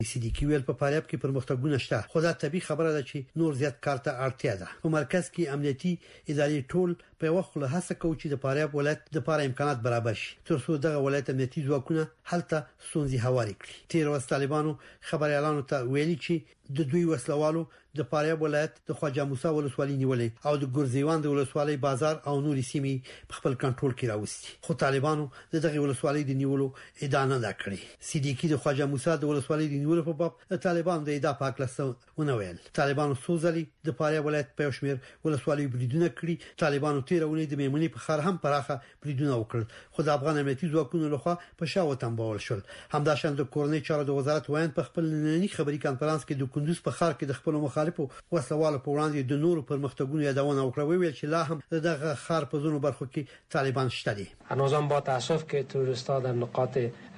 صدیقي ویل په فاریاب کې پرمختګونه شته، خو دا طبي خبره ده چې نور زیات کار ته اړتیا ده. په مرکز کې امنیتي ادارې ټول په وخت له هڅه کوي چې د فاریاب ولایت د لپاره امکانات برابر شي ترڅو دغه ولایت امنیتي ځواکونه هلته ستونزې هواري کړي. تیر ورځ طالبانو خبريالانو ته ویلي چې د دوی وسلوالو د فاریاب ولایت د خواجه موسی ولسوالۍ نیولې او د ګرزیوان د ولسوالۍ بازار او نورې سیمې په خپل کنټرول کې راوستي، خو طالبانو دغه ولسوالۍ د نیولو ادعا نه کړې. صدیقي د خواجه موسی د ولسوالۍ د نیولو په باب د طالبانو د ادعا په اړه ونه ویل. طالبانو سوزلي د فاریاب ولایت په شمیر ولسوالۍ بریدونه کړی. طالبانو تیرونه د میمنې په خار هم پراخه بریدونه وکړل، خو د افغان امنیتي ځواکونو لخوا په شاو تنبول شول. همداشان د کورنۍ چارو د وزارت وایي په خپل نننی خبري کانفرنس کې د کندوز په خار کې د خپل مخالفو وسوالو په وړاندې د نورو پرمختګونو یادونه وکړه. ویل چې لا هم دغه خار په زونو برخو کې طالبان شته دي. هنوزم با تاسف که تروریست‌ها در نقاط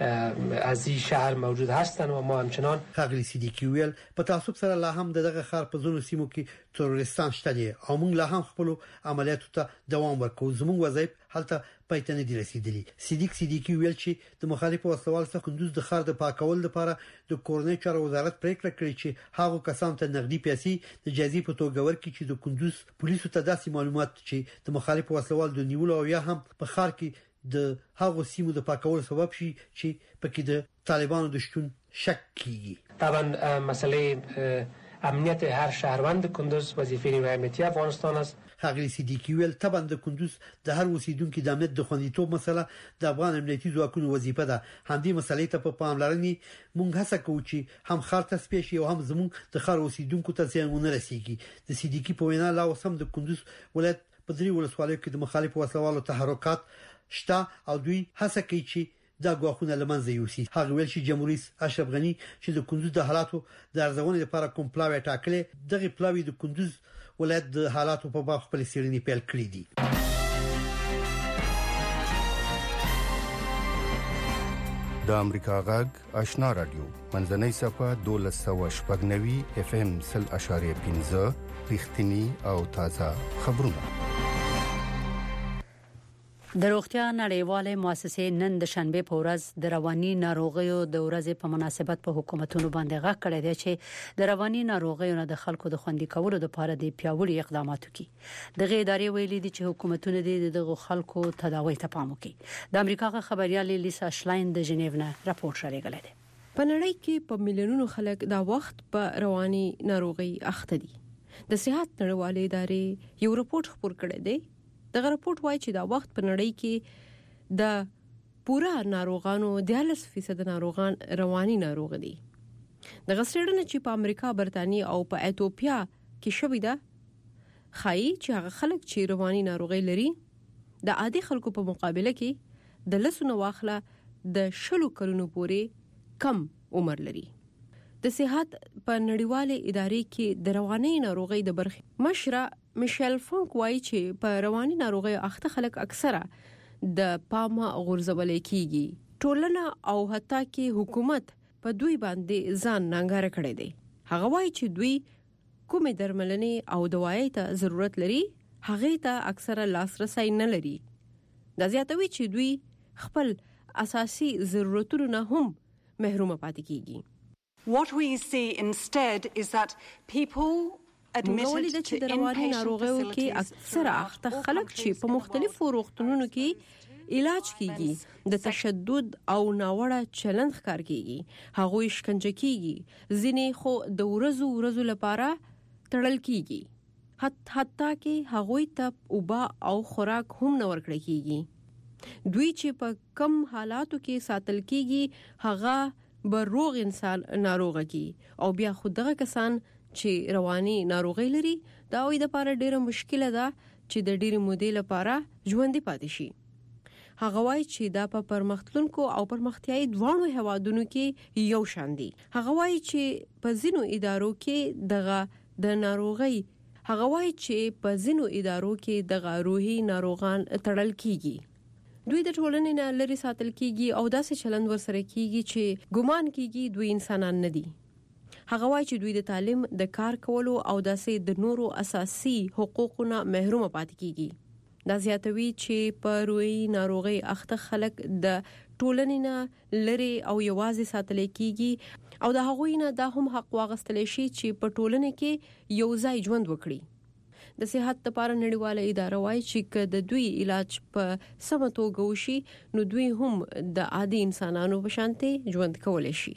از این شهر موجود هستند و ما همچنان خاغلی صدیقی ویل په تاسف سره لا هم دغه خار په زونو سیمو کې تروریستان شته دي او موږ لا هم خپل عملیاتو ته دوام ورکوو. زموږ وظایف هلته پاتې نه دي رسیدلي. صدیقی ویل چې د مخالفو وسوال څخه کندوز د خار د پاکول لپاره د کورنۍ چارو وزارت پریکړه کړې چې هغه کسان ته نقدي پیسې د جزیې په توګه ورکړي چې د کندوز پولیسو ته داسې معلومات چې د مخالفو وسوال د نیولو او یا هم په خار کې د هغه سیمو د پاکول سبب شي چې پکې د طالبانو د شتون شک کیږي. طبعا مسئله امنیت هر شهروند کندوز وظیفه نیروی امنیتی افغانستان است. خاغلی صدیقی ویل طبعا د کندوز د هر اوسیدونکو د امنیت د خوندیتوب مسله د افغان امنیتي ځواکونو وظیفه ده. همدې مسلې ته په پاملرنې مونږ هڅه کوو چې هم خار ته سپیشي او هم زموږ د خار اوسیدونکو ته زیان ونه رسیږي. د صدیقی په وینا لا اوسم د کندوز ولایت په درې ولسوالیو کې د مخالفو وسوالو تحرکات شته او دوی هڅه کوي چې دا غواخونه لمنځه یوسي. هغه ویل چې جمهوریت اشرف غنی چې د کندوز د حالاتو د ارزونې لپاره کوم پلاوی ټاکلې، دغه پلاوی د کندوز ولایت د حالاتو په باب خپل سیرنی پیل کړی دي. د امریکا غږ آشنا رادیو منځنۍ صفه 1290 FM 0.5 رښتینی او تازه خبرونه. د روغتیا نړیواله مؤسسه نن د شنبه په ورځ د رواني ناروغیو د ورځې په مناسبت په حکومتونو باندې غږ کړی دی چې د رواني ناروغیو نه د خلکو د خوندي کولو لپاره د پیاوړي اقدامات وکړي. دغه ادارې ویلي دي چې حکومتونه د خلکو تداوی ته پام وکړي. د امریکا خبريال لیسا شلاین د جنیو نه راپور شریکړی دی. په نړۍ کې په میلیونونو خلک دا وخت په رواني ناروغي اخته دي. د صحت نړیواله ادارې یو راپور خپور کړی دی. دغه راپور وایي چې دا وخت په نړۍ کې د پورا ناروغانو 40% ناروغان رواني ناروغ دي. دغه څېړنه چې په امریکا، برتانیې او په ایتوپیا کې شوې ده ښایي چې هغه خلک چې رواني ناروغي لري د عادي خلکو په مقابله کې د لسونو واخله د 20 کلونو پورې کم عمر لري. د صحت په نړیواله ادارې کې د رواني ناروغي د برخې مشره میشل فونک وایي چې په رواني ناروغي اخته خلک اکثره د پامه غورځول کیږي. ټولنه او حتی کې حکومت په دوی باندې ځان ننګاره کړی دی. هغه وایي چې دوی کومې درملنې او دوايي ته ضرورت لري هغه ته اکثره لاسرسي نه لري. دا زیاتوي چې دوی خپل اساسي ضرورتونو نه هم محروم پاتې کیږي. What we see instead is that people admitted to inpatient facilities کې اکثر اخته خلک چې په مختلفو روغتونونو کې علاج کیږي د تشدد او ناوړه چلند ښکار کیږي. هغه شکنجه کیږي، ځینې خو د ورځو لپاره تړل کیږي. حتی کې هغه ته اوبه او خوراک هم نه ورکړل کیږي. دوی چې په کم حالاتو کې ساتل کیږي هغه به روغ انسان ناروغه کی او بیا خود دغه کسان چې رواني ناروغي لري دا وي د لپاره ډیره مشکله ده چې د ډیره مودې لپاره ژوندۍ پاتې شي. هغه وایي چې دا په پرمختلونکو او پرمختیايي دوانو هوادونو کې یو شان دي. هغه وایي چې په ځینو ادارو کې د ناروغي دغه روحي ناروغان تړل کیږي. دوی د ټولنې نه لري ساتل کیږي او داسې چلند ورسره کیږي چې ګمان کیږي دوی انسانان نه دي. هغه وایي چې دوی د تعلیم، د کار کولو او داسې د نورو اساسي حقوقونو محروم پاتې کیږي. دا زیاتوي چې په روحي ناروغي اخته خلک د ټولنې نه لري او یوازې ساتل کیږي او د هغوی نه دا هم حق واغستل شي چې په ټولنه کې یو ځای ژوند وکړي. د صحت لپاره نړیواله اداره وايي چې د دوی علاج په سمه توګه وشي نو دوی هم د عادي انسانانو په شانتي ژوند کولای شي.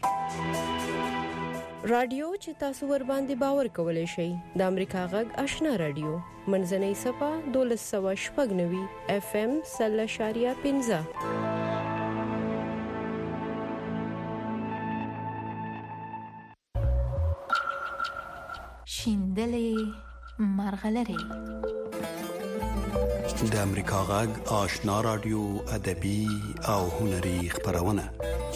رادیو چې تاسو ور باندې باور کولای شئ د امریکا غږ آشنا رادیو منځنۍ صفه 1290 FM 0.15 شیندلې مرغلري د امریکا غږ آشنا رادیو ادبي او هنري خبرونه.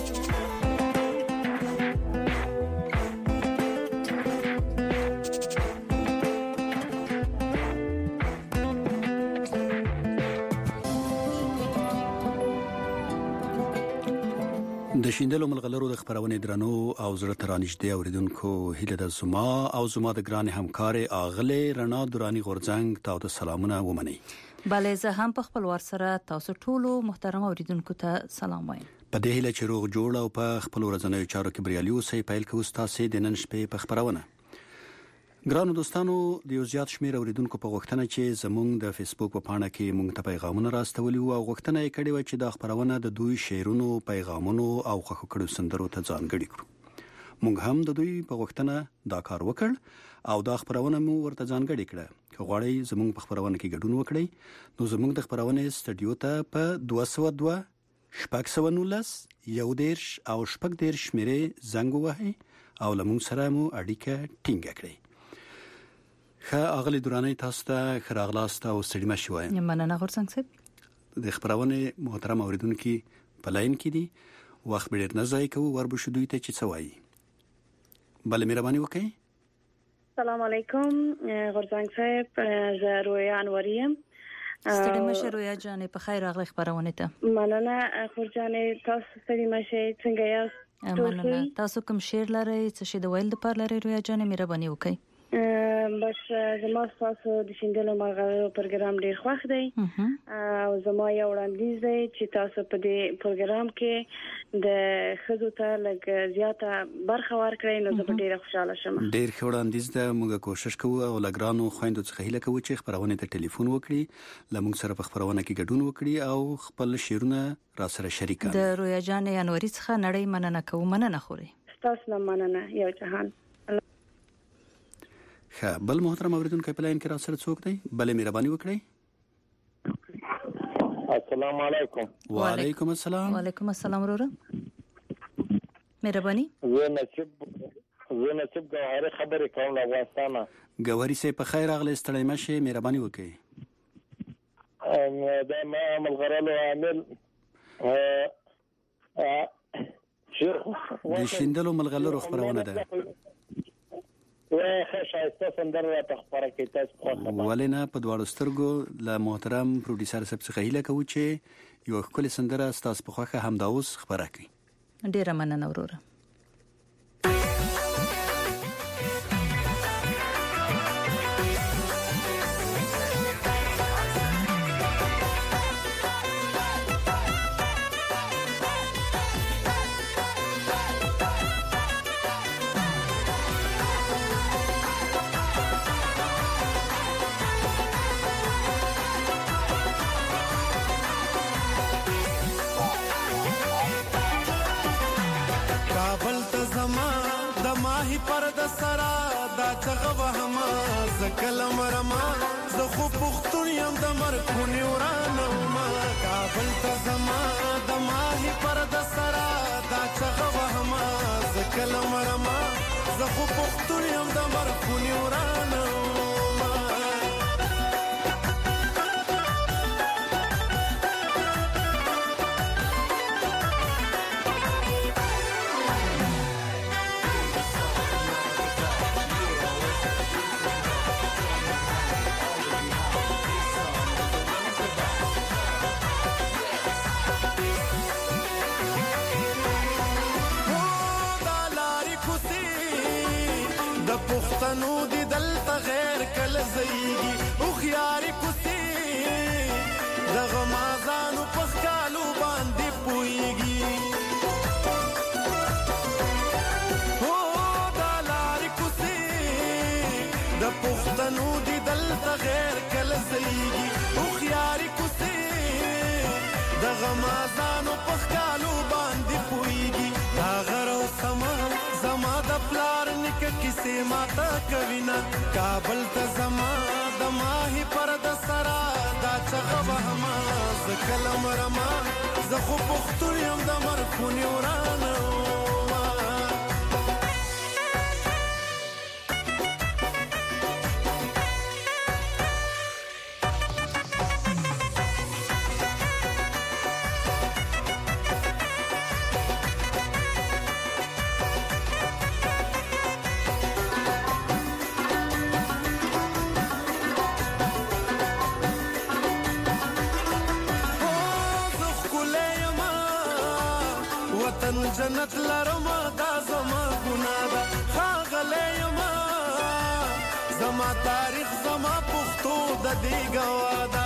د شیندلو ملغلرو د خبرونه درنو او زړه ترانشدي اوریدونکو هیله د زما او زما د ګران همکار اغله رڼا دورانی غورځنګ تاسو ته سلامونه ومني. بله زه هم په خپل ور سره تاسو ټولو محترم اوریدونکو ته سلام وایم. په دې هیله چې روغ جوړ او په خپل ورځنیو چارو کې بریالي اوسئ. پیل کوو تاسو د نن شپې په خبرونه. ګرانو دوستانو د یو زیات شمیر اوریدونکو په غوښتنه چې زموږ د فیسبوک په پاڼه کې موږ ته پیغامونه راستولي او غوښتنه یې کړې و چې د خبرونه د دوی شعرونو پیغامونو او خوښو کړو سندرو ته ځانګړي کړو. موږ هم د دوی په غوښتنه دا کار وکړ او دا خبرونه مو ورته ځانګړي کړه. که غواړئ زموږ په خبرونه کې ګډون وکړئ نو زموږ د خبرونه سټډیو ته په 202 شپږ 11 او شپږ 10 شمیرې زنګ ووهئ او له موږ سره مو اړیکه ټینګه کړئ. اغلی دورانی تاسو ته خراغلاست او ستړي مشي وایم. مننه غورځنګ صاحب. د خبرونه محترم اوریدونکو په لاین کې دي. وخت به ډیر نه ضایع کوو. وربشو دوی ته چې څه وایي. بله مهرباني وکړئ. السلام علیکم غورځنګ صاحب. زه رویا انوریم. ستړي مشه رویا جانې په خیر راغلی خبرونه ته. مننه خور جانې تاسو ستړي مشه څنګه یاست؟ مننه. تاسو کوم شعر لرئ څه شي د ویل د پر لرئ رویا جانې مهرباني وکړئ. بس زما تاسو د شیندلو مرغلرو پروګرام ډیر خوښ دی او زما یو وړاندیز دی چې تاسو په دې پروګرام کې د خزو ته لږ زیاته برخه ورکړئ نو زه ډیر خوشاله شم. ډیر ښه وړاندیز ده. موږ کوشش کوو او لګرانو خويندو څخه هیله کوو چې خبرونه ته ټلیفون وکړي لمونږ سره په خبرونه کې ګډون وکړي او خپل شعرونه را سره شریک کړي. د رویا جان انوري څخه نړۍ مننه کوم. مننه خوري. تاسو نه مننه یو جهان. بل محترم اوریدونکو په لاین کې را سره څوک دی؟ بل مهرباني وکړئ. السلام علیکم. وعلیکم السلام. وعلیکم السلام وروره. مهرباني. زه نصیب ګوهری خبرې کوم له افغانستانه. ګوهری سه په خیر اغله ستړی مشه مهرباني وکړئ. دا ما ملغرلو عامل د شیندلو ملغلرو خبرونه ده. ولنه په دواړو سترګو له محترم پروډوسر صاحب څخه هیله کوو چې یو ښکلې سندره ستاسو په خوښه همدا اوس خبره کړئ. ډیره مننه وروره. کلم رما زه خو پختون یم د مرکونی ورانه ما کابل ته زما د ماهی پر د سرا دا چغه وهما زه کلم رما زه خو پختون یم د مرکونی ورانه پښتنو دي دلته غیر کله زيږي او خياري کوسي دغه مازانو په خالو باندې پويږي پښتنو دي دلته غیر کله زیږي او خياري کوسي د غمازانو پخکالو باندې پويږي دا غرو سما زما د پلار نک کیسه ماته کوینا کابل ته زما د ماهي پر د سرا دا چغه وهما ز کلم رما ز خو پختون يم د مرخونی ورانه جنت لرما دا زما ګناه ده خاغلی یما زما تاریخ زما پښتو د دې ګواه ده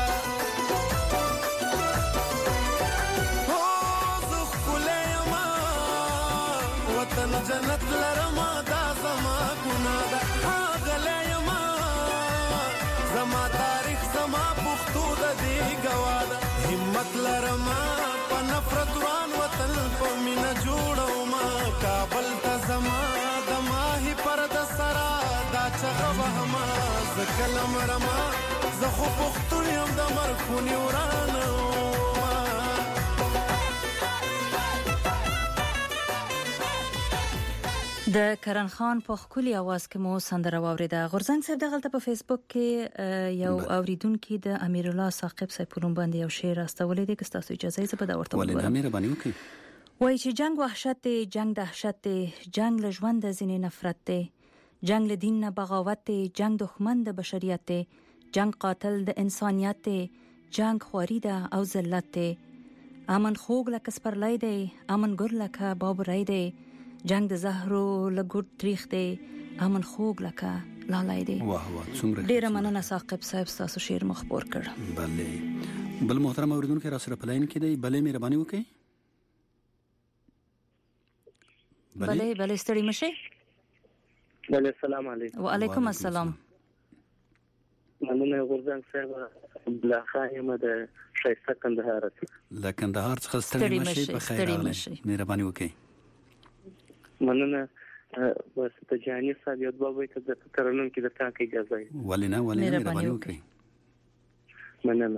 زه ښکلی یما وطن جنت لرما دا زما ګناه ده خاغلی یما زما تاریخ زما پښتو د دې ګواه ده همت لرما په نفرت وران وطن په مینه جوړو ما کابل ته زما د ماهي پر د سرا دا چغه وهما ز کلم رما زه خو پښتون یم د مرخونی ورانه د کرن خان په خولي आवाज کې مو سندره واوریده. غورزنګ صاحب دغلته په فیسبوک کې یو اوریدونکو د امیر الله ثاقب صاحب پرون باندې یو شعر راستولې ده که تاسو اجازه یې په دا ورته ولې امیر باندې وکي وای چې جنگ وحشت دی، جنگ دهشت دی، جنگ له ژوند ځینې نفرت دی، جنگ له دین نه بغاوت دی، جنگ دښمن د بشریت دی، جنگ قاتل د انسانیت دی، جنگ خواري ده او ذلت دی، امن خوګ لکه سپرلی دی، امن ګر لکه بابرای دی، جنگ د زهرو لګوت تاریخ دی، امن خوګ لکه لالای دی. واه واه څومره ډیر مننه ثاقب صاحب تاسو شعر مخبور کړ. بله بل محترم اوریدونکو را سره پلاین کې دی بله مهرباني وکړئ. بله ستړي مشه. بله السلام علیکم. وعلیکم السلام. مننه غورځنګ صاحب بلا خایم د شایسته کندهار له کندهار څخه ستړي مشه په خیر راغلی مهرباني وکړئ. مننه بس ته جاني صاحب یو بابا ته د ترنم کې د تاکي اجازه ولینه مهرباني وکړئ. مننه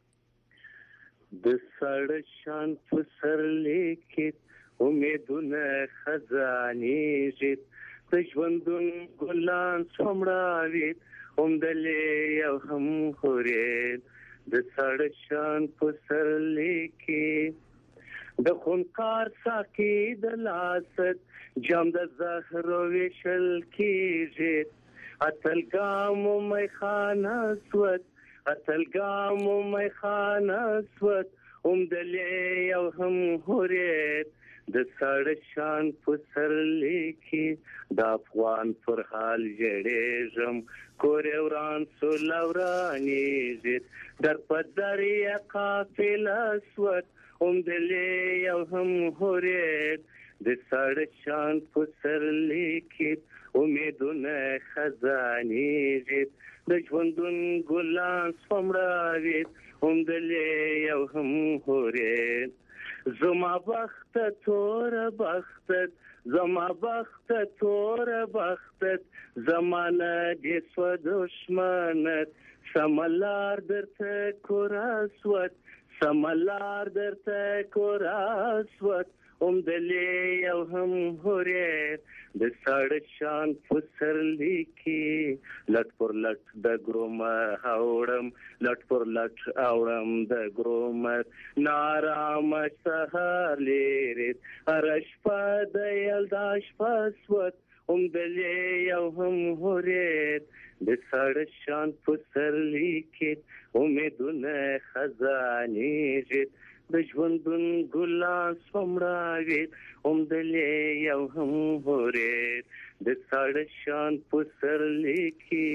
د سړ شان فسر لیکت امیدونه خزانه جت تجوندون ګلان څومړاوید اومدلې او هم خورید د سړ شان فسر لیکت د خونکار ساکی د لاست جام د زهر وشل کیږي اتلګام مې خانه سوت اتلګام مې خانه سوت اومدلې او هم هورید د سړ شان فسر لیکي د افغان پر حال جړېږم کور وران سولورانی زید در پدری قافله سوت اومدلې او هم هورید د سړ شان فسر لیکي امیدونه خزانه زید د ژوندون ګلان څومړاوید اومدلې او هم هورید زما بخت تور بختت زما بخت تور بختت زمانه دې سو دشمنت سملار درته کوراسوت سملار درته کوراسوت اومدلې او هم هورید د سړ شان فسر لیکي لټ پر لټ د ګروم هاوړم لټ پر لټ اورم د ګروم نارام سهار لیرید ارش پد یلداش پسوت اومدلې او هم هورید د سړ شان فسر لیکي امیدونه خزانه جت د ژوندون ګلان څومړاوید اومدلې او هم هورید د ساړه شان پسرلی کې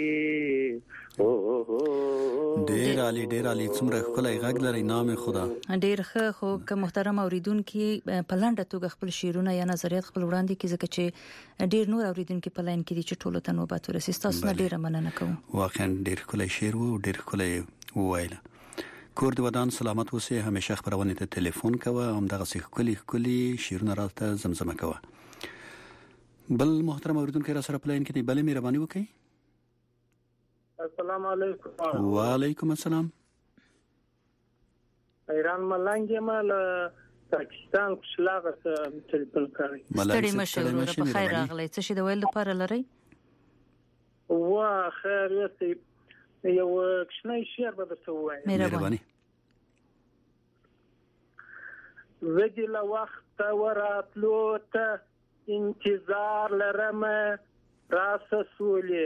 ډېر علي څومره ښکلی غږ لري نام خدا. ډېر ښه. خو که محترم اوریدونکو په لنډه توګه خپل شعرونه یا نظریات خپل وړاندې کړي ځکه چې ډېر نور اوریدونکو په لاین کې دي چې ټولو ته نوبت ورسي. تاسو نه ډېره مننه کوم. واقعا ډېر ښکلی شعر و، ډېر ښکلی وویل. کور د ودان سلامت اوسې، همیشه خبرونه ته ټلیفون کوه، هم دغه ښکلي شعرونه راته زمزمه کوه. بل محترم اوریدونکو را سره په لاین کې دی، بل مهرباني وکړئ. السلام علیکم. وعلیکم السلام. ایران ملنګ مال پاکستان شلاغه ټلیفون کوي. ستړي مشه ورو په خیر راغلی. څه شي د ویل لپاره لري؟ وا خیر یې یو کښنی شعر به درته ووایم. مهرباني. زه له وخته وراتلو ته انتظار لرم راسه سولې.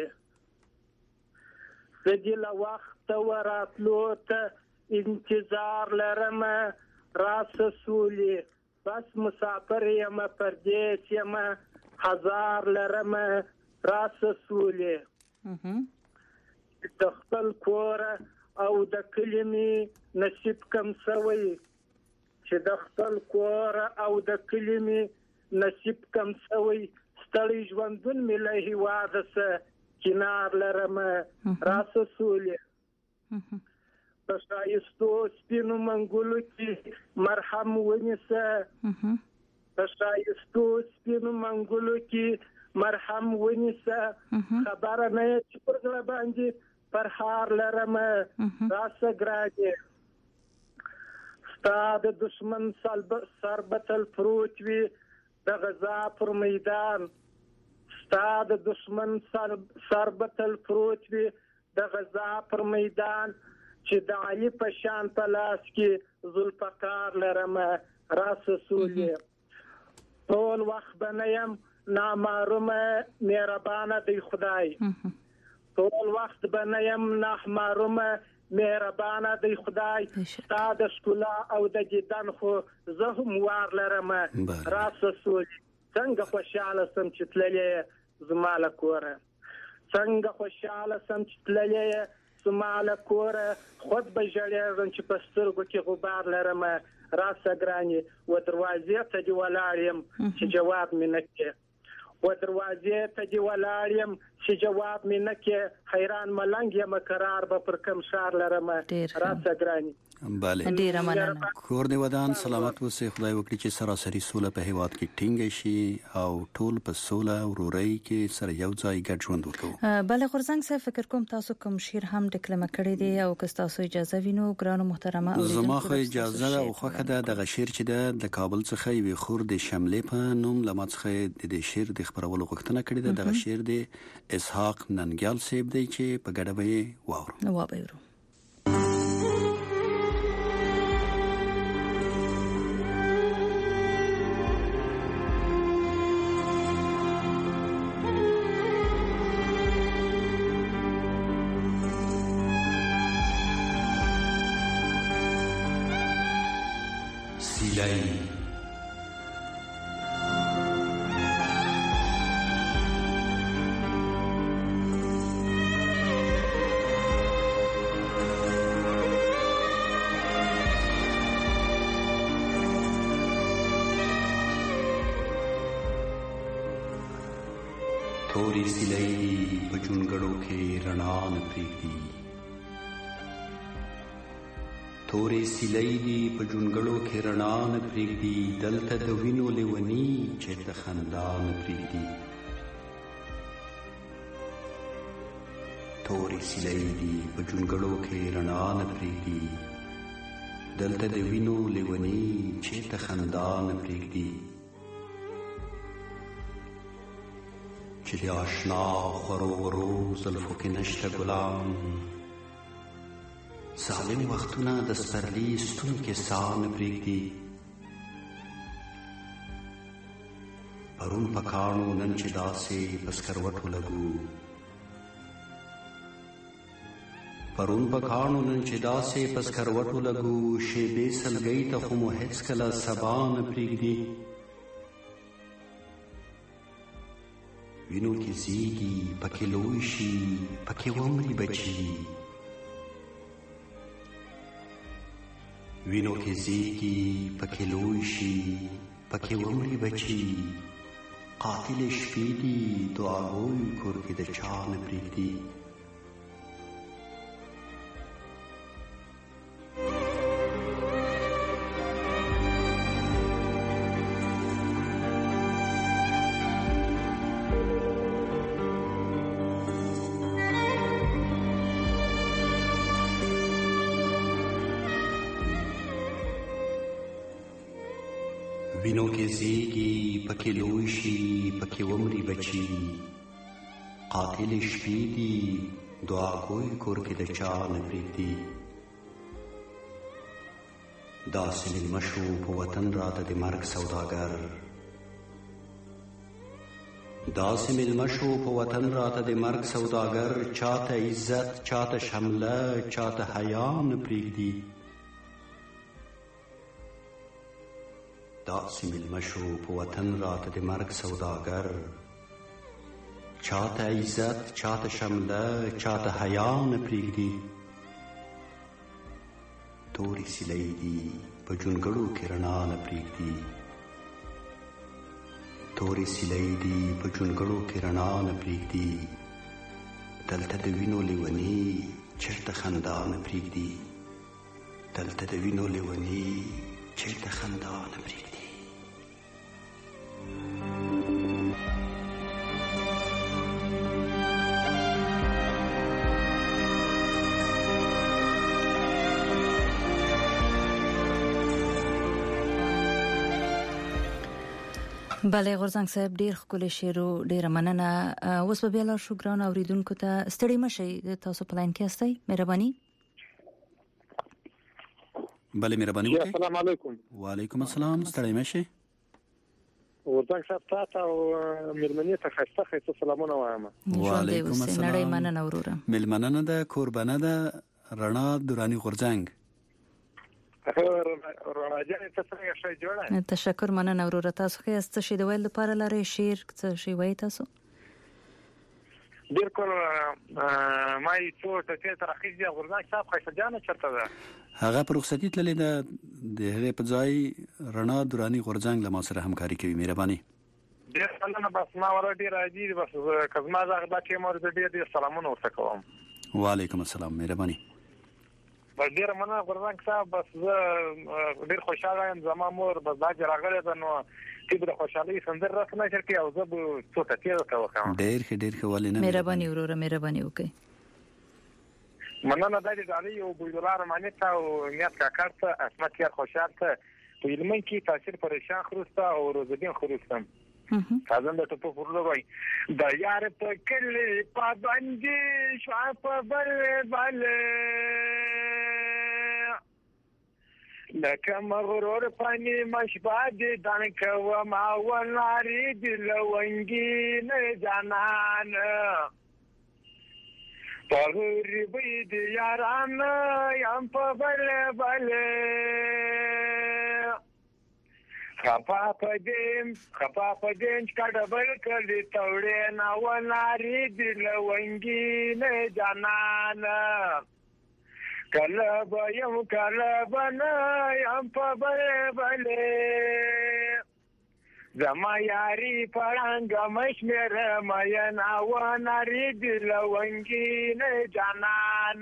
زه له وخته وراتلو ته انتظار لرم راسه سولې. بس مسافر یم پردیس یم هزار لرم راسه سولې. د خپل کور او د کلمې نصیب کم سوی، چې د خپل کور او د کلمې نصیب کم سوی. ستړي ژوندون مې له هیواده سه کنار لرم راسه سولې. په ښایستو سپینو منګولو کې مرهم ونیسه. په ښایستو سپینو منګولو کې مرهم ونیسه. خبره نه چې پر زړه باندې پرهار لرم راسه ګرانې. ستا د دشمن سربتل پروت وي د غزا پر میدان. ستا د دشمن سربتل پروت وي د غزا پر میدان. چې د علي په شان په لاس کې ذوالفقار لرم راسه سولې. ټول وخت به نه یم نامعلومه مهربانه دی خدای. ټول وخت به نه یم نامعلومه مهربانه دی خدای. ستا د ښکلا او د دیدن خو زه هم وار لرم راسه سولې. څنګه خوشحاله سم چې تللی زما له کوره. څنګه خوشحاله سم چې تللی زما له کوره. خود به ژړېږم چې په سترګو کې غبار لرم راسه ګرانې. و دروازې ته دې ولاړ یم چې جواب مې نه کړې. و دروازې ته دې ولاړ یم چې جواب مې نه کړې. حیران ملنګ یم قرار به پر کوم ښار لرم راسه ګرانې. بله ډیره مننه. کور دی ودان سلامت اوسې. خدای وکړي چې سراسري سوله په هیواد کې ټینګه شي او ټول په سوله ورورۍ کې سره یو ځای ګډ ژوند وکړو. بله غورزنګ صاحب فکر کوم تاسو کوم شعر هم ډکلمه کړی دی او که تاسو اجازه وینو ګرانو محترمه اوریدونکو. زما خو اجازه او خوښه ده. دغه شعر چې ده د کابل څخه یو خور د شملې په نوم لمات څخه د شعر د خبرولو غوښتنه کړې ده. دغه شعر د اسحاق ننګیال صاحب دی چې په ګډه به واورو. تورې سیلۍ په جونګړو کې رڼا نه پرېږدي. تورې سیلۍ په جونګړو کې رڼا نه پرېږدي. دلته د وینو لیونی چې د خندا نه پرېږدي. تورې سیلۍ په جونګړو کې رڼا نه پرېږدي. دلته د وینو لیونی چې د خندا نه پرېږدي. چې د آشنا خورو ورو زلفو کې نشته ګلان. ظالم وختونه د سپرلي ستون کې ساه نه پرېږدي. پرون په کاڼو نن چې داسې په سکروټو لګو. پرون په کاڼو نن چې داسې په سکروټو لګو. شیبې سلګۍ ته خو مو هېڅکله سبا نه پرېږدي. وینو کې زیږي پکې لوی شي پکې ومري بچي وینو کې زیږي پکې لوی شي پکې ومري بچي قاتل شپې دي دعاګوي کور کې د چا نه پرېږدي وینو کې زیږي پکې لوی شي پکې ومري بچي قاتل شپې دي دعاګوي کور کې د چا نه پرېږدي داسې مېلمه شو په وطن راته د مرګ سوداګر داسې مېلمه شو په وطن راته د مرګ سوداګر چاته عزت چاته شمله چاته حیا نه پرېږدي داسې مېلمه شو په وطن راته د مرګ سوداګر چاته عزت چاته شمله چاته حیا نه پرېږدي تورې سیلۍ دي په جونګړو کې رڼا نه پرېږدي تورې سیلۍ دي په جونګړو کې رڼا نه پرېږدي دلته د وینو لیوني چېرته خندا نه پرېږدي دلته د وینو لیوني چېرته خندا نه پرېږدي بله غورځنګ صاحب ډیر ښکلی شعر او ډیره مننه اوس به بیا لا شو ګران اوریدونکو ته ستړي مشئ تاسو په لاین کې استئ مهرباني بله مهرباني وکړئ السلام علیکم وعلیکم السلام ستړي مشئ ورځنګ صاحب تاسو او مېرمنې ته خسته سلامونه وایم وعلیکم السلام نړۍ مننه وروره مېلمنه ده قربانه ده رڼا درانی غورځنګ تشکر مننه وروره تاسو خو است شي د ویل لپاره لري شعر څه شي وای تاسو ډیر کول ما یې څو ته تر اخیری غورځنګ صاحب خیسجانه چرته ده هغه پر رخصتي تللی ده د هغه په ځای رڼا درانی غورځنګ له ما سره همکاري کوي مهرباني ډیر مننه بس ما ور ډیر راځي بس کزما زغ دا کې مور ډیر سلامونه ورته کوم وعلیکم السلام مهرباني ډیر مننه غورځنګ صاحب بس ډیر خوشاله یم زما مور بس دا راغله ده نو چې د خوشحالي سندر رسنه شرکي او زه څه ته کېږم ډیر ښه ولې نه مهرباني وروره مهرباني وکړئ مننه د علي او بویدلار مانیت او نیت کا کارته اسمت یې خوشاله په علمي کې تاثیر پریشان خروسته او روزدين خروستم تازه د ټپو پرلوي د یار په کلی پابندي شوا په بل لکه مغرور پانی مشباد دان کوا ما ولاری دلونگی نه جانان پغری بید یاران یم په بل خپا پدیم کډبل کړي توړې نا ولاری دلونگی نه جانان کلب یم کلبنا یم په بل زما یاری پړنګ مشمر مې نا و نری دل ونګی نه جانان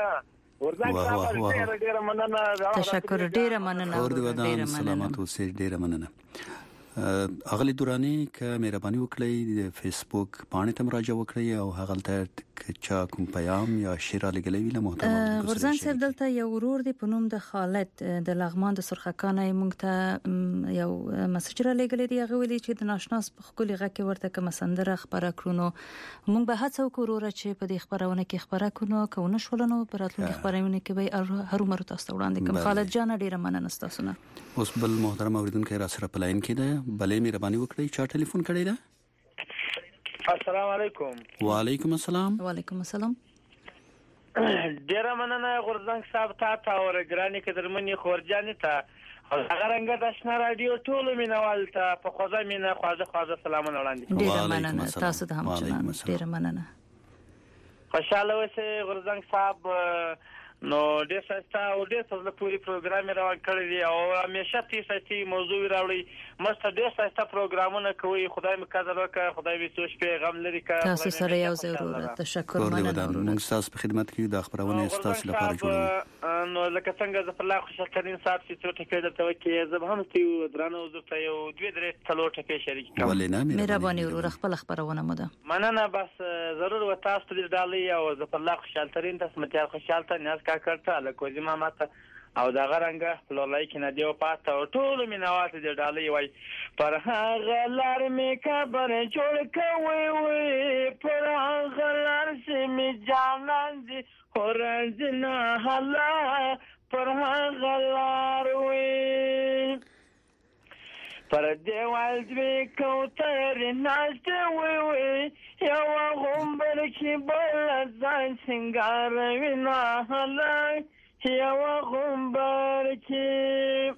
تشکر ډیر مننه ډیر سلامات اوسئ ډیر مننه اغلی دورانی که مهرباني وکړئ د فیسبوک باندې تم راځي وکړئ او هغه ته چا کوم پیغام یا شعر لګلوي له محتوا غورځنګ صاحب دلته یو ورور دی په نوم د خالد د لغمان د سرخکانه مونږ ته یو مسج را لګلې دی هغه ویلي چې د ناشناس په خپل غږ ورته کوم سندره خبره کړو مونږ به هڅه وکړو چې په دې خبرونه کې خبره کړو کوونه شولنو پراتلونکو خبرونه کې به هر عمر تاسو وړاندې کوم خالد جان ډیر مننه تاسو نه اوس بل محترم اوریدونکو را سره پلاین کې ده بلې مهرباني وکړئ چا ټلیفون کړی ده السلام علیکم وعلیکم السلام وعلیکم السلام ډیر مننه غورځنګ صاحب ته او رګرانی کې درمنې خورجانې ته هغه رنګ د آشنا رادیو ټول مینوال ته په خوځه مینه خواږه سلامونه وړاندې. ډیر مننه تاسو ته هم جنان ډیر مننه. خوشاله اوسئ غورزنګ صاحب. نو ډېر ښایسته او ډېر په زړه پورې پروګرام یې روان کړی دی او همیشه ښایستې موضوع راوړي. مست ډېر ښایسته پروګرامونه کوي. خدای مې قدر وکړه، خدای مې څو شپې غم لري کړه. تاسو سره یو ځای وروره. تشکر مننه. موږ تاسو په خدمت کې د خبرونه تاسو لپاره جوړوو. نو لکه څنګه ظفر الله خوشالترین صاحب چې څو ټکي درته وکړي زه به هم تیو درانه درته یو 2-3 څلور ټکي شریک کوم. ولې نه مهرباني وروره خپل خبرونه مو ده. مننه. بس ضرور و تاسو ته ډالۍ او ظفر الله خوشالترین تاسو متیار خوشالته نیاز کا کړته لکه زما ماته او دا غرنګه فلورلای کې نه دیو پاته او ټول مینوات دې ډالۍ وای پر هغه لار مې کبر جوړ کوي وي پر هغه لار چې مې جانان دي ورځنه حالا پر هغه لار وي پر دیوال دوی کوترې ناشته وي یو غومبر کې بل ځان سنگاروي نه حالا یو غومبر کې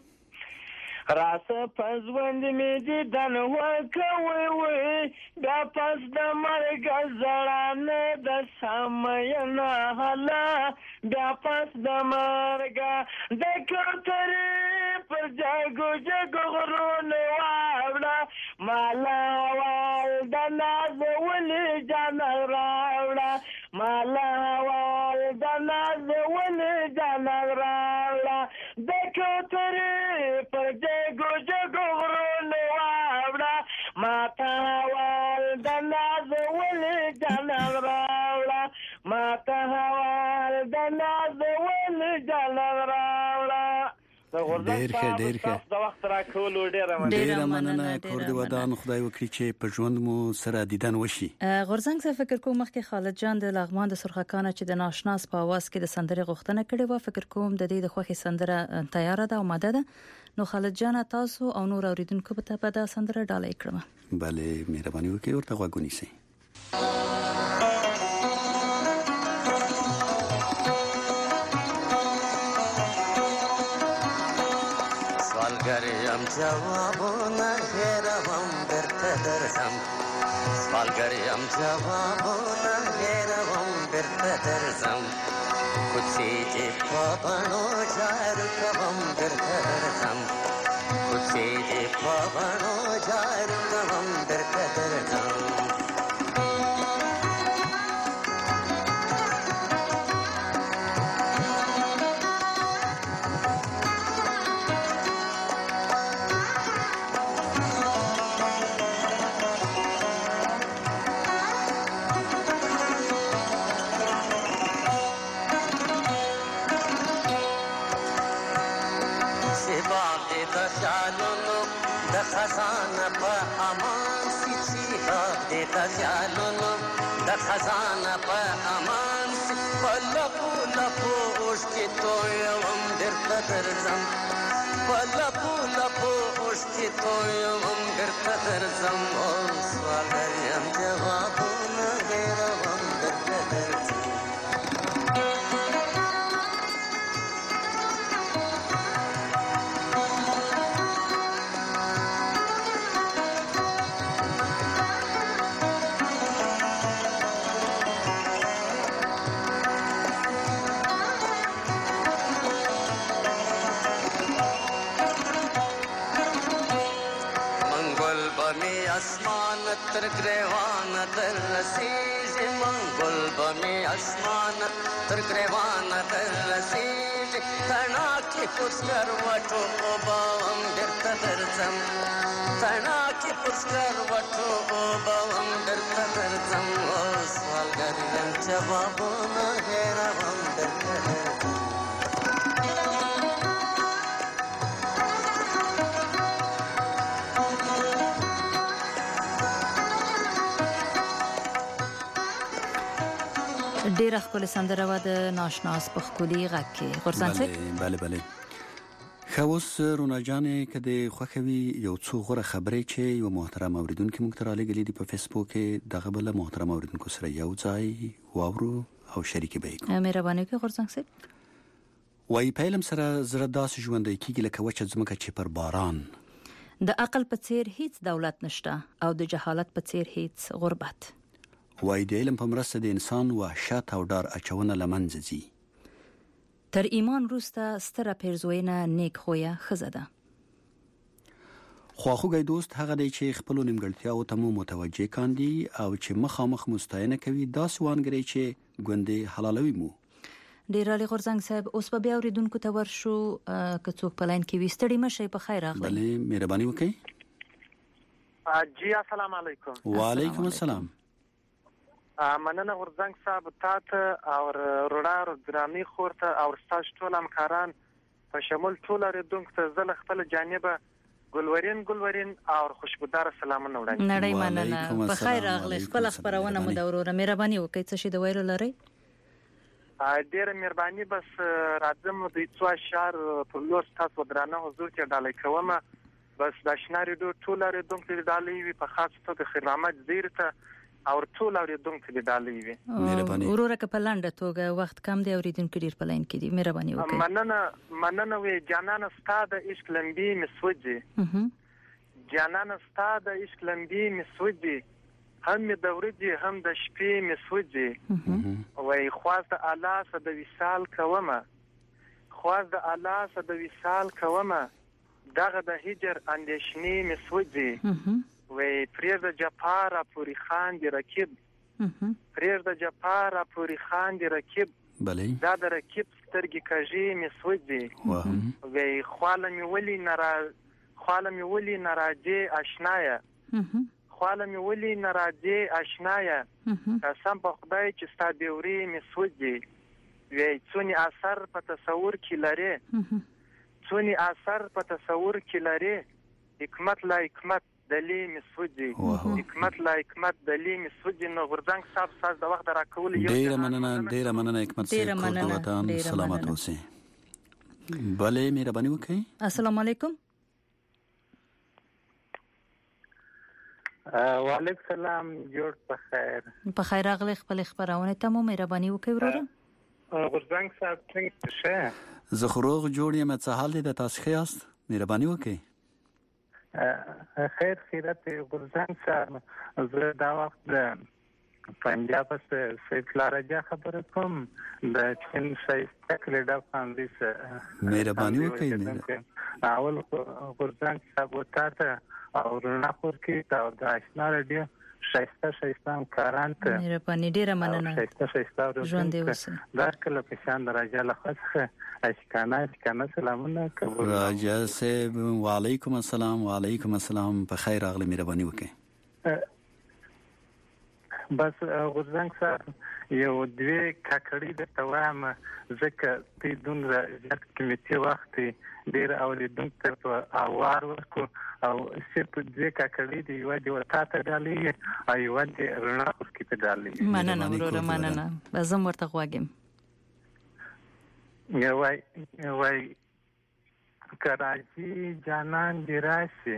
راسه پزوند مې دي دن وکوي وي بیا پس د مرګ زړانه د سمای نه حالا بیا پس د مرګ د کوترې پر جګو غرونه واوړه مالا وال د ناز ولې جان راوړه مالا وال د ناز ولې جان راوړه د کوترې پر جګو غرونه واوړه ماته وال د ناز ولې جان راوړه ماته وال د ناز ولې جان راوړه. ډیر ښه د وخت راکول ډیر مننه. کور دې ودان خدای وکړي چې په ژوند مو سره دیدن وشي. غورزنګ څه فکر کوم مخکې خالد جان د لغمان د سرخکانه چې د ناشناس په आवाज کې د سندرې غوښتنه کړې و فکر کوم د دې د خوخي سندره تیار ده او ماده ده. نو خالد جان تاسو او نور اوریدونکو په تابع د سندره ډالۍ کړم. بله مهرباني وکړئ ورته غوږ ونیسئ. سوالگریم جوابونه هیروم برته درځم سوالگریم جوابونه هیروم برته درځم کوڅې دې په بڼو جارو کوم برته درځم کوڅې دې په بڼو جارو کوم برته درځم. خزانه په امان سي چې د خیالونو د خزانه په امان سي په لپو اوښکې تویوم درته درځم په لپو اوښکې تویوم درته درځم او سوالګر یم جوابونه هېروم درته درځم. تر ګریوان در رسیږي منګل به مې اسمان تر ګریوان در رسیږي تڼا کې پسکر وټو اوبه هم درته درځم تڼا کې پسکر وټو اوبه هم درته درځم او سوالګر یم جوابونه هېروم درته درځم. ډیر خپل سندره و د ناشناس په خولي غږ کې غورځنڅ. بله خاوس رونا جانې کده خوخوي یو څو غوړه خبرې چې یو محترم اوریدونکو موږ تر لګلې دی په فیسبوک کې دغه بل محترم اوریدونکو سره یو ځای واورو او شریک به کوم. مهرباني وکړئ غورځنڅ. وای په علم سره زړه داسې ژوندۍ کیږي لکه وچه ځمکه چې پر باران. د عقل په څیر هیڅ دولت نشته او د جهالت په څیر هیڅ غربت. وای د علم په مرسته د انسان وحشت او ډار اچونه لمنځه ځي. تر ایمان وروسته ستره پیرزوینه نیک خویه ښځه ده. خواخوږی دوست هغه دی چې خپلو نیمګړتیاوو ته مو متوجه کاندي او چې مخامخ مستعینه کوي، داسې وانګري چې ګوندې حلالوي مو. ډیر علي غورزنګ صاحب، اوس به بیا اوریدونکو ته ورشو که څوک په لاین کې وي. ستړي مشئ، په خیر راغلی. بلې مهرباني وکړئ. جی السلام علیکم. وعلیکم السلام. مننه غورزنګ صاحب تاسو او روړا ګرامي خورته او تاسو ټول همکاران په شمول ټول اوریدونکو ته زله خپل جانبه ګلورین او خوشبودار سلامونه وړاندې. نړۍ مننه، په خیر راغلی. خپل خبرونه مو د وروره مهرباني وکړئ. څه شي د ویلو لرئ؟ ډیره مهرباني. بس راځم د څو اشعار په لور تاسو درانه حضور کې ډالۍ کوم. بس د شناري ټول اوریدونکو ته ډالۍ وي، په خاص توګه خیر محمد زیر ته او ټول اوریدونکو ته ډالۍ وي. مهرباني. وروره که په لنډه توګه وخت کم دی، اوریدونکو ډیر په لاین کې دي، مهرباني وکړئ. مننه وی جانانه ستاده عشق لمبي مسوجي. جانانه ستاده عشق لمبي مسوجي، هم د ورځې هم د شپې مسوجي. وای خواست الله سره د وصال کومه، خواست الله سره د وصال کومه، دغه د هجر اندېشنې مسوجي. وای پریر د جپارا پوری خان دی رکیب، پریر د جپارا پوری خان دی رکیب. بله دا د رکیب سترګې کږې مسوجي. وای خواله می ولی ناراضي آشنایا، خواله می ولی ناراضي آشنایا، قسم په خدای چې ستا دیوري مسوجي. وای څونی اثر په تصور کې لري، څونی اثر په تصور کې لري، حکمت لا حکمت دلی مسوجي، حکمت لا حکمت دلی مسوجي. نو غورځنګ صاحب ساز د وخت راکول یو ډیره مننه حکمت صاحب، کور د وطن سلامت اوسئ. بله مهرباني وکړئ. السلام علیکم. وعلیکم السلام. جوړ په خیر. په خیر راغلی. خپل خبرونه ته مو مهرباني وکړئ وروره. غورځنګ صاحب څنګه شه؟ زه خو روغ جوړ یم. څه حال دی؟ د تاسو ښه یاست؟ مهرباني وکړئ. خیر خیرت غورځنګ صاحب، زه دا وخت د پنجاب څخه سیف لارجا خبره کوم، د چین شایسته کلیډا فاندې سره. مهرباني وکړئ. اول غورځنګ صاحب وتاته او رڼا خور کې دا د آشنا رادیو شایسته کاران ته مهرباني. ډیره مننه. شایسته ژوند دې وسه. دا کله په شان راجا لخصه اشکانه سلامونه کوم. راجا صاحب وعلیکم السلام. وعلیکم السلام. په خیر راغلی. مهرباني وکړئ. بس غورځنګ صاحب یو دوی کاکړی د توام ځکه په دومره ځکه کمیټي وخت ډیر اوریدونکو ته اوار ورکو او صرف دوی کاکړی دی یو د وتا ته ډالۍ او یو د رڼا کې ته ډالۍ. مننه وروره مننه. زه ورته غواګم. وای کراچی جانان دی راشي،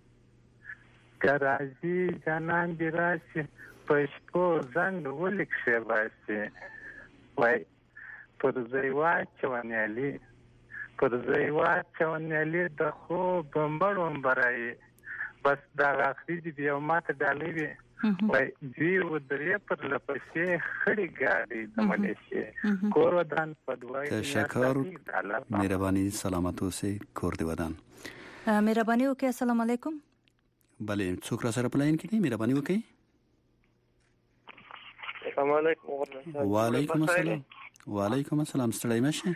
کراچی جانان دی راشي، پښتو زنګ ولیک شه باسي. وای پر زیوا چونیالي، پر زیوا چونیالي د خو بمبړم برای. بس دا اخري دی یو ماته ډالۍ وي. وای دی ودرې پر لپسې خړې ګاډي د مليشي کور ودان پدوای. تشکر. مهرباني. سلامت اوسئ. کور دی ودان. مهرباني وکړئ. السلام علیکم. بله څوک را سره پلاین کې دي؟ مهرباني وکړئ. السلام علیکم. وعلیکم السلام. وعلیکم السلام. ستړی مشه؟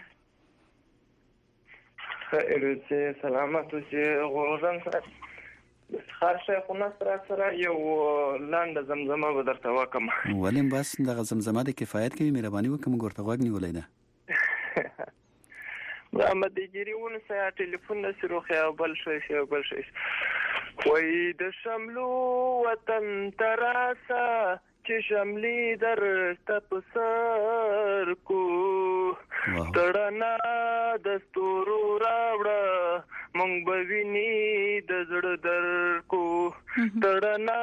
خیر اوسئ. سلامت اوسئ. غورځنګ صاحب خارشه خو سره یو لاندې زمزمه به درته وکم. ولې بس دغه زمزمه د کفایت کوي. مهرباني وکړئ. موږ ورته غوږ نیولې ده. محمد جيري ونسه ټلیفون نسرو خیا بل شي وای د شملو وطن تراسا چې شملي در تپسر کو تړنا دستورو راوړه مونږ بویني د زړه در کو تړنا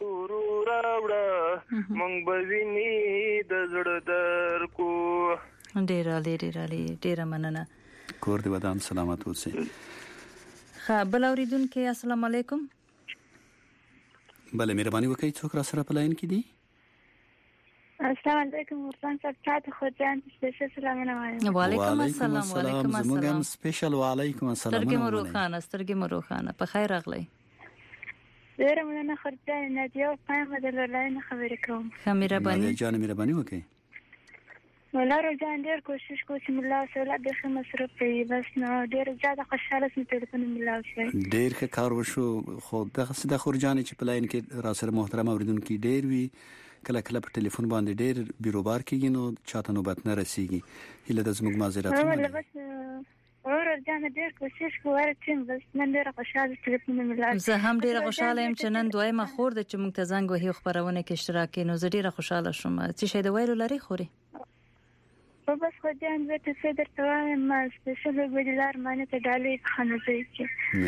دستورو راوړه مونږ بویني د زړه در کو ډیر مننه. کور دې ودان سلامت اوسئ. بل اوریدونکو السلام علیکم. بله مهرباني وکړئ څوک را سره په لاین کې دي؟ السلام علیکم ورسان صاحب تاسو خو ځان سپیشل سلامونه وایم. وعلیکم السلام. زموږ هم سپیشل وعلیکم السلام. سترګې مروخانه په خیر راغلی. ډیره مننه خرجان نادیه پایم د لاین خبرې کوم. مهرباني جان مهرباني وکړئ. ولا رجان ډیر کوشش کوم چې ملا سره د مصرف کوي بس نو ډیر زیاده خوشاله سم ټلیفون ملا شي. ډیر ښه کار وشو خو دغه سده خرجان چې په لاین کې را سره محترم اوریدونکو ډیر وی کله کله په ټلیفون باندې ډیر بیروبار کیږي نو چاته نوبت نه رسیږي. هله د زموږ معذرت ورجان ډیر کوشش کوم چې بس نن ډیر خوشاله ټلیفون ملا. زه هم ډیر خوشاله یم چې نن دویمه خور د چې موږ ته زنګ وهي خبرونه کې اشتراک کینو. زه ډیر خوشاله شوم چې شه د وایرو لري خوري. بس خو جان زه ته درته وایم ما سپیشل ویډیولار باندې ته ډالې خانه چې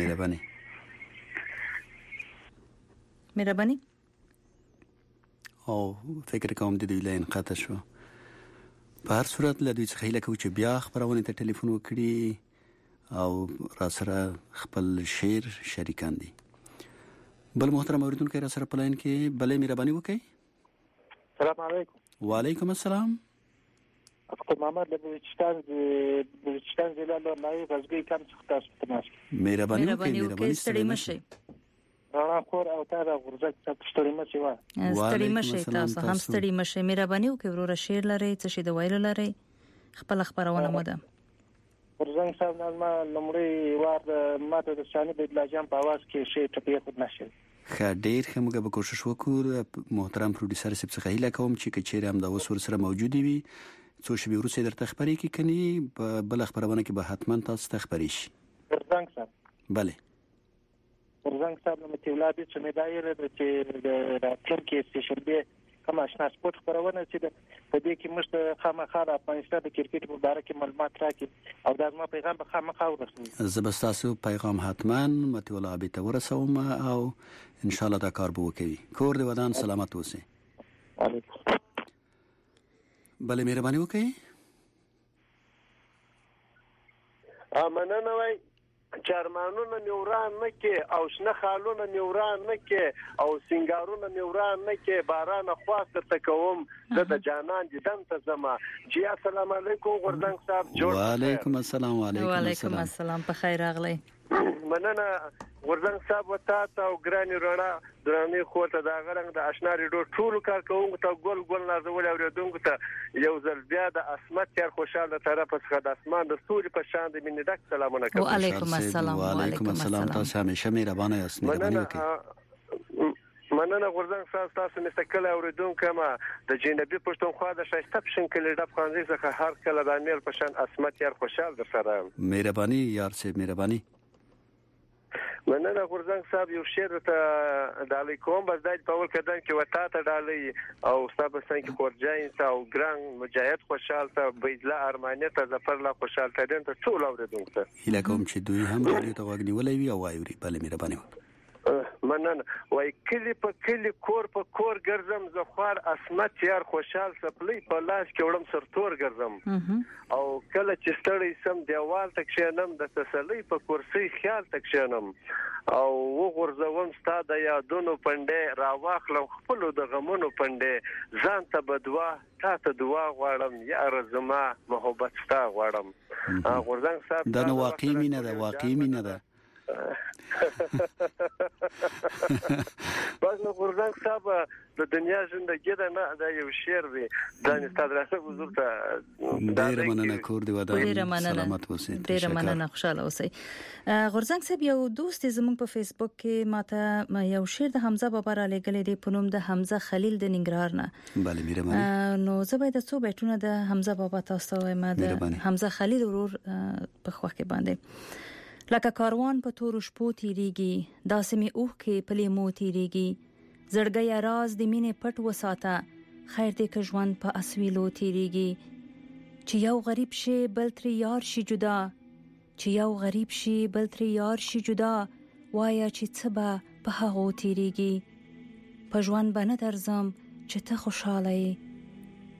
مهرباني او فکر کوم د دې لاین قطع شو. په هر صورت له دوی څخه هیله کوم چې بیا خبرونه ته ټلیفون وکړي او را سره خپل شعر شریکان دي. بل محترم اوریدونکو را سره په لاین کې بلې مهرباني وکړئ. السلام علیکم. وعلیکم السلام. اخو محمد له بلوچستان ضلع له نای غزګي کم څخه تاسو ته مهرباني وکړئ. ستړي مشئ. رانا خور او تا د غرزک ستړي مشئ وا. ستړي مشئ تاسو هم ستړي مشئ. مهرباني وکړئ ورور شیر لري څه شي د ویلو لري خپل خبرونه مو ده. غرزنګ صاحب نن ما لمړی وار ماته د شانې د بلاجام په आवाज کې شی ټپې خود نشي. ډیر موږ به کوشش وکړو. محترم پروډوسر سپ څخه هیله کوم چې کچېره هم د وسور سره موجود وي څو شی ورسې درته خبرې کې کني بل خبرونه کې به حتما تاسو ته خبرې شي. غرزنګ صاحب بله غرزنګ صاحب نو متي ولادي چې مې دایره د چې د ترکیه سپیشل به کوم آشنا سپورت خبرونه چې په دې کې مشت خامخا د افغانستان د کرکټ په اړه کې معلومات راکړي او دا زما پیغام به خامخا ورسوي. زبستاسو پیغام حتما متي ولادي ته ورسوم او ان شاء الله دا کار به وکړي. کور دې ودان سلامت اوسئ. بله مهرباني وکړئ. مننه وای چرمانونه نیوران نه کې او شنه خالونه نیوران نه کې او سنگارونه نیوران نه کې باران خواست ته کوم د جانان دیدن ته زما جی السلام علیکم غردنګ صاحب جوړ. وعلیکم السلام. وعلیکم السلام په خیر راغلی. مننه غردنګ صاحب وتا ته او ګرانی رڼا درانه خوته دا غرنګ د آشنا ریډو ټول کار کوم ته ګل نازول اوریدونکو ته یو ځل بیا د اسمت تر خوشاله طرف څخه د اسمان د ستوري په شان د مینې ډک سلامونه کوم. وعلیکم السلام. وعلیکم السلام. تاسو همیشه مهربانه یاست. مهرباني وکړئ. مننه غردنګ صاحب تاسو مستقل اوریدونکو ما د جنبي پښتونخوا د شایسته پښن کلی د افغانستان څخه هر کله د امیر په شان اسمت تر خوشاله در سره. مهرباني یار سي مهرباني. مننه غرزنګ صاحب یو شعر ته ډالې کوم بس دای په ول کدان کې وتا ته ډالې او صاحب څنګه کورجاین او ګران مجاهد خوشاله ته بيدلا ارمانه ته ظفر لا خوشاله ته دنه ټول اوریدونکو هله کوم چې دوی هم لري ته وګنی ولې وی او وایوري بل مهرباني وکړه. مننه وای کلی په کلی کور په کور ګرځم زخوار اسمت یار خوشحال سپلی په لاس کې وړم سرتور ګرځم او کله چې ستړی سم دیوال تک شنم د تسلی په کرسي خیال تک شنم او وګرځوم ستاده یادونو پنده راواخلم خپل د غمونو پنده ځان ته بدوا تا ته دعا غواړم یا رزما محبت ستا غواړم. غرزنګ صاحب دا نو واقعي مینه ده باز نو غرزنګ صاحب د دنیا ژوندګي ده نه دا یو شعر دی دا ستاسو راځه حضور ته ډیر مننه کور دی ودان سلامت اوسئ. ډیر مننه خوشاله اوسئ. غرزنګ صاحب یو دوست زموږ په فیسبوک کې ماته یو شعر د حمزه بابا را لګلې دی په نوم د حمزه خلیل د ننګرهار نه. بله مهرباني. نو زه به د څو بیتونه د حمزه بابا تاسو ته وایم د حمزه خلیل ورور په خوا کې باندې لکه کاروان په تورو شپو تیریږي داسې می اوه کې پلي مو تیریږي زړګي راز د مینې پټ وساته خیر دې که ژوند په اسویلو تیریږي چې یو غریب شي بل تر یار شي جدا چې یو غریب شي بل تر یار شي جدا وایا چې څه به په هغه تیریږي په ژوند باندې درځم چې ته خوشاله یې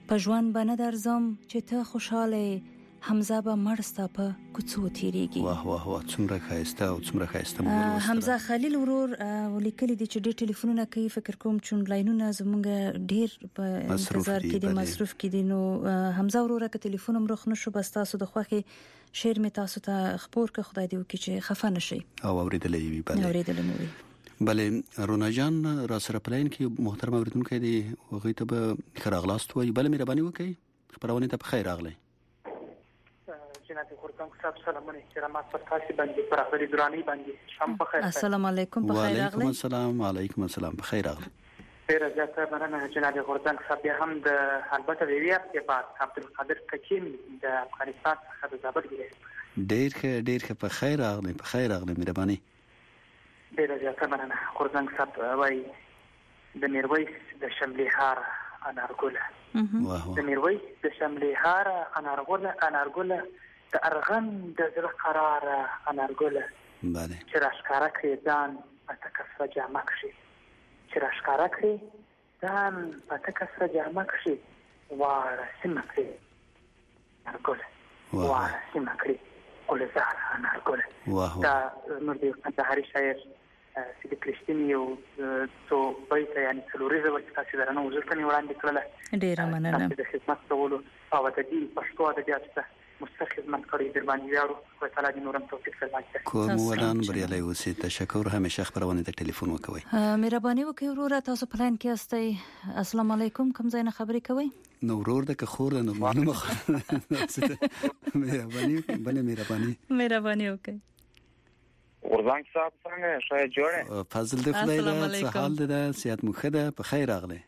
په ژوند باندې درځم چې ته خوشاله حمزه به مرسته په کوڅو تیریږي. واه واه واه څومره خایسته او څومره خایسته مو. حمزه خلیل ورور ولیکلي دي چې ډېر ټلیفونونه کوي، فکر کوم چې لاینونه زمونږ ډېر په انتظار کې دي، مصروف کې دي. نو حمزه ورور که ټلیفون مروخ نشو بس تاسو د خوخي شعر می تاسو ته خبر که خدای دې وکړي چې خفه نشي او اوریدلې وي. بله اوریدلې مو وي. بله رونا جان را سره پلاین کې محترم اوریدونکو دي هغه ته به خراغلاست وي. بله مهرباني وکړئ خبرونه ته بخیر راغلی. جناب خورتم صاحب سلامونه احترامات پر تاسو باندې پر خبري دراني باندې شام په خیر. السلام علیکم په خیر راغلی. وعلیکم السلام. وعلیکم السلام په خیر راغلی. ډیر زیاته مننه جناب خورتم صاحب. هم د البته د ویاپ کې بعد عبدالقادر حکیم د افغانستان څخه د زابل دی. ډیر په خیر راغلی. په خیر راغلی مهرباني. ډیر زیاته مننه خورتم صاحب. وای د میرویس د شملې هار انارګل د میرویس د شملې هار انارګل د ارغن د زړه قرار انارګل. بله چې راشکاره کړی ځان په تکسره جامه کړي، چې راشکاره کړی ځان په تکسره جامه کړي، واړه سیمه کړي انارګل، واړه سیمه کړي ګلزار انارګل. دا نور د کندهاري شاعر سید کریشتین یو څو بیت یعنی څلوريزه ورته تاسو درنه وزر کني وړاندې کړل. ډیره مننه. د خدمت کولو او د دې پښتو ادبیات ته مستخدمت کړی در باندې یارو خو تعالی دې نورم توفیق فرمایي. کوم ودان بریالي اوسئ. تشکر. همیشه خبرونه ته ټلیفون وکوي. مهرباني وکړئ وروره تاسو پلان کې استئ. السلام علیکم کوم ځای نه خبرې کوي؟ نو ورور د خور نه معلومه مهرباني بله مهرباني وکړئ. ورزنګ صاحب څنګه شای جوړه؟ فضل د خدای له حال ده سیادت مخده په خیر راغله.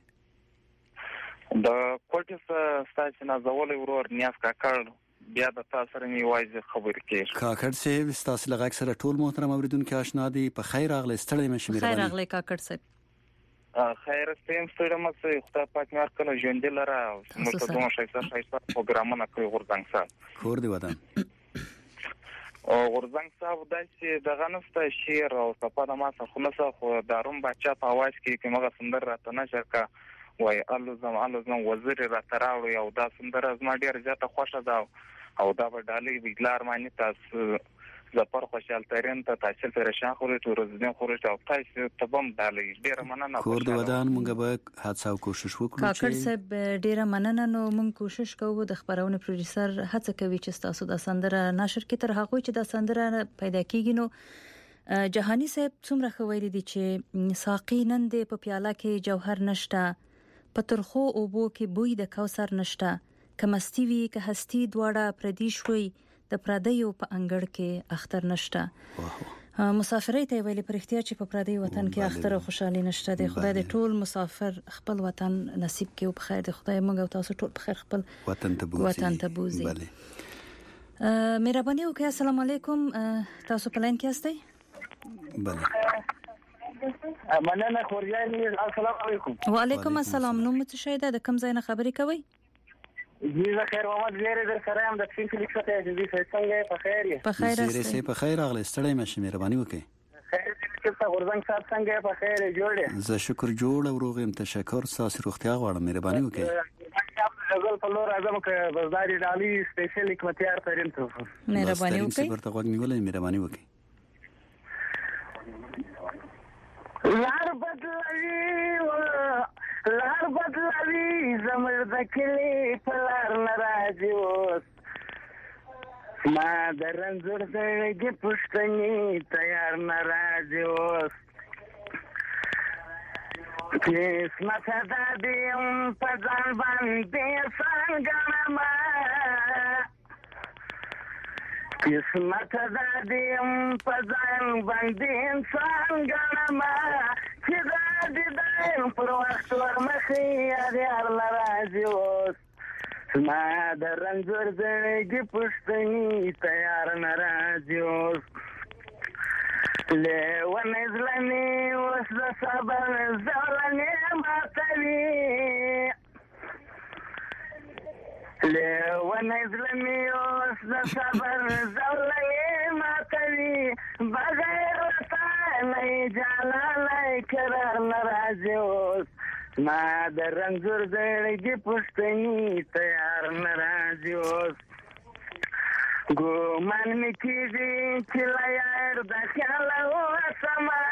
د کوټه ستاسو نه زول ورور نیاز کاکړ بیا د تاسو سره نیوایي خبر کې کاکړ سه تاسو لږ اکثر ټول محترم اوریدونکو آشنا دي. په خیر راغله. ستړي مشه مهرباني. خیر راغله کاکړ صاحب. خیر سیم ستړي مشه خدای پاک مار کله ژوند لره مرته دوه شایسته پروګرامونه کوي ورزنګ صاحب. خور دی ودان. او ورزنګ صاحب داسې دغه نسته شعر او صفه د ما څخه خلاصه خو داروم بچا په आवाज کې کومه سندر راته نشر کا وای الزم وزیر را تراوي او دا سندر زما ډیر زیاته خوښه ده او دا به ډالې ویلار معنی تاسو زپر خوشحال ترين ته تاسو پرشان خوري ټورزدن خوري او تاسو تبم ډالې ډیر مننه. کور د ودان مونږ به حادثه او کوشش وکړو. کاکړ صاحب ډیر مننه. نو مونږ کوشش کوو د خبرونه پروډوسر هڅه کوي چې تاسو د سندره نشر کې تر هغه چې د سندره پیدا کیږي. نو جهانی صاحب څومره خویل دي چې ساقي نن دې په پیاله کې جوهر نشته، په ترخو اوبو کې بوی د کوثر نشته، کمستی وی که هستی دواړه پردیش وي د پردیو په انګړ کې اختر نشته. مسافرۍ ته ویلي پرختیا چې په پردی وطن کې اختر او خوشحالي نشته. د خدای د ټول مسافر خپل وطن نصیب کړي او په خیر د خدای موږ او تاسو ټول په خیر خپل وطن ته بوزي. مهرباني وکړئ. السلام علیکم تاسو په لاین کې یاستئ؟ بله مننه خورجاني. السلام علیکم. وعلیکم السلام. نو متشهده د کوم ځای نه خبرې کوي؟ زه خیر محمد زیری در سره هم د فین کلیک څخه چې څنګه په خیر یې؟ په خیر زیری سي په خیر راغلی. ستړی مشه مهرباني وکړئ. خیر دې ته ورزنګ صاحب څنګه په خیر جوړه؟ زه شکر جوړ او روغ يم. تشکر. تاسو روغتیا غواړم. مهرباني وکړئ. زغل په لور اعظم ک بازاري ډالي سپیشل حکمتیار ترين ته مهرباني وکړئ. ورته غوږ نیولې مهرباني وکړئ. لار بدلوي زمر د کلی په لار ناراضي اوس ما د رنځور زړګي پښتني تیار ناراضي اوس قسمت دا دیم په ځان باندې څنګه قسمت دا دیم په ځان باندې څنګه چې دا دې دایم پر وخت ورمخې یار ناراضي اوس ما د رنځور زړګي پښتني تیار ناراضي اوس لیونی زلمی اوس د صبر زولنې ماتوي لیونی زلمی اوس د صبر زولنې ماتوي بغیر وطن جانان قرار ناراضي اوس ما د رنځور زړګي پښتني تیار ناراضي اوس ګومان مې کېږي چې لا یار د خیال وسمه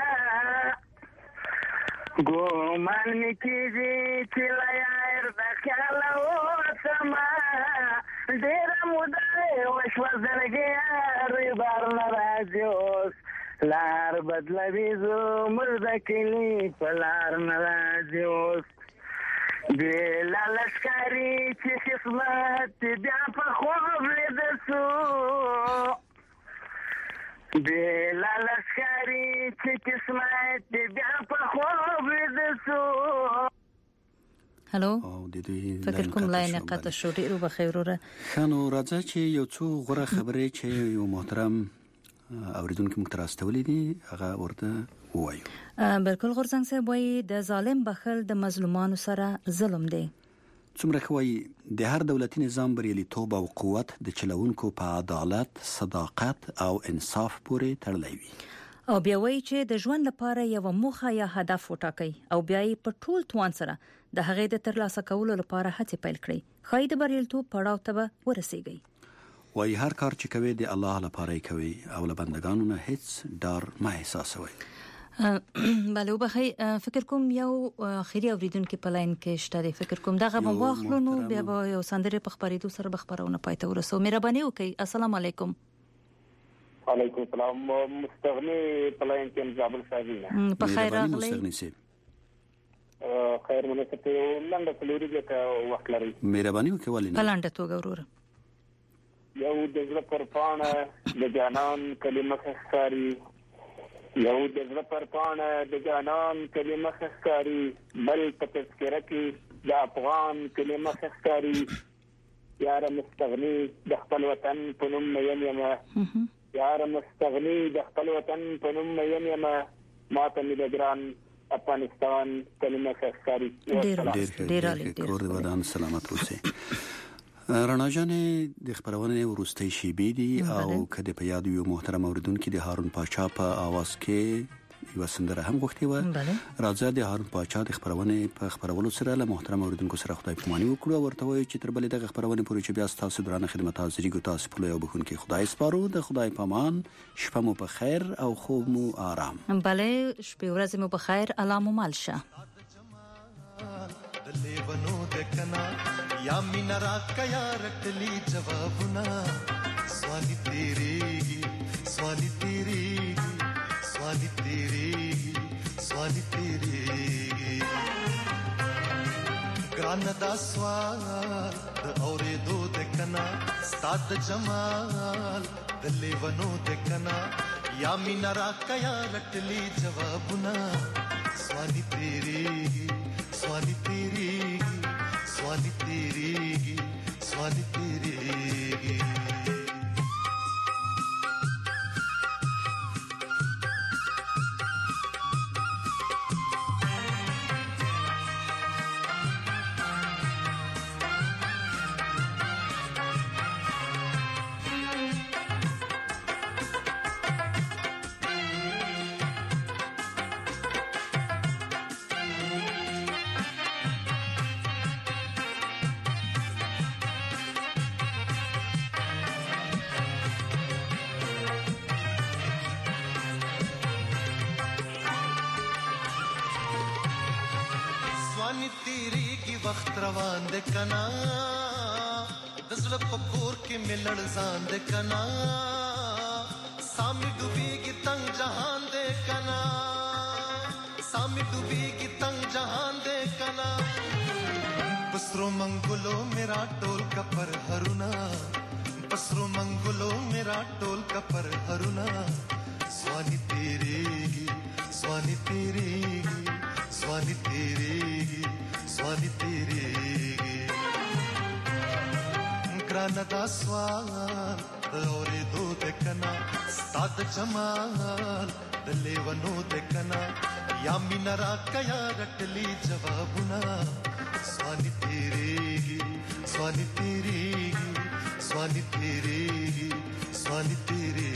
ګومان مې کېږي چې لا یار د خیال وسمه ډېره موده وشوه زړګي یارې بار ناراضي اوس لار بدلوي زموږ د کلي په لار ناراضي اوس بېله لښکرې چې قسمت بیا په خوب لیده سو بېله لښکرې چې قسمت بیا په خوب لیده سو هلو فکر کوم لاین قطع شو ډیرو بخیر وره خانو راځه چې یو څو غوړه خبرې چې یو محترم اوریدونکو موږ تراستولې دي هغه ورته وایو. بالکل غورځنګ صاحب وایي د ظالم بخل د مظلومانو سره ظلم دی. څومره کوي د هر دولتي نظام بریالیتوب او قوت د چلوونکو په عدالت، صداقت او انصاف پورې تړلی وي. او بیا وایي چې د ژوند لپاره یو موخه یا هدف وټاکئ او بیا یې په ټول توان سره د هغې د ترلاسه کولو لپاره هڅې پیل کړئ. خای د بریالیتوب پړاو ته ورسیږئ. وای هر کار چې کوي د الله لپاره کوي او له بندگانو نه هیڅ ډار ما احساسوي. بله وبخي فکر کوم یو اخیری اوریدونکو په لاین کې شته. فکر کوم دغه واخلو نو بیا به یو سندره په خبرېدو سره بخبرونه پاتې ورسو. مهرباني وکړئ. السلام علیکم. وعلیکم السلام. مستغنی په لاین کې زابل صاحب په خیر راغلی. خیر مناسبه لنډه کلوري کې وخت لري. مهرباني وکړئ ولې په لنډه توګه ورور یو د زړه پر پاڼه د جانان کلمه ښکاري یو د زړه پر پاڼه د جانان کلمه ښکاري بل په تذکره کې د افغان کلمه ښکاري یار مستغنی د خپل وطن په نوم مین یم یار مستغنی د خپل وطن په نوم مین یم ماته مې د ګران افغانستان کلمه ښکاري. ډېر کور د ودان سلامت اوسئ. رانا جانې د خبرونه ورستۍ شیبې دي او کله په یاد یو محترم اوریدونکو د هارون پاچا په आवाज کې یو سندره هم غوښتي و. راځه د هارون پاچا د خبرونه په خبرولو سره له محترم اوریدونکو سره خدای پاماني وکړو ورته وایي چې تر بلې دغه خبرونه پورې چې بیا تاسو درانه خدمت حاضرې کو تاسو په یو بخون کې خدای سپارو د خدای پامان شپه مو په خیر او خوب مو آرام. بله شپه ورځ مو په خیر الله مو مالشه. لیونو دکنا یا مینا را کیا رکلی جوابنا سوالی تیری سوالی تیری سوالی تیری سوالی تیری ګران دا سوال د اورېدو دکنا ستاد جمال د لیونو دکنا یا مینا را کیا رکلی جوابنا سوالی تیری سوالی تیری سوالی تیری سوالی تیری وخت روان د کنا دزړه پکور کې ملړ ځان د کنا سامي ډوبېږي تنگ جهان د کنا سامي ډوبېږي تنگ جهان د کنا پسرو منګلو میرا ټول کپر هرونا پسرو منګلو میرا ټول کپر هرونا سوانی تیری سوانی تیری سوانی تیری سوالی تیری ګران دا سوال اورېدو دکنا ستاد جمال د لیونو دکنا یا مینا را کیا رټلی جوابنا سوالی تیری سوالی تیری سوالی تیری سوالی تیری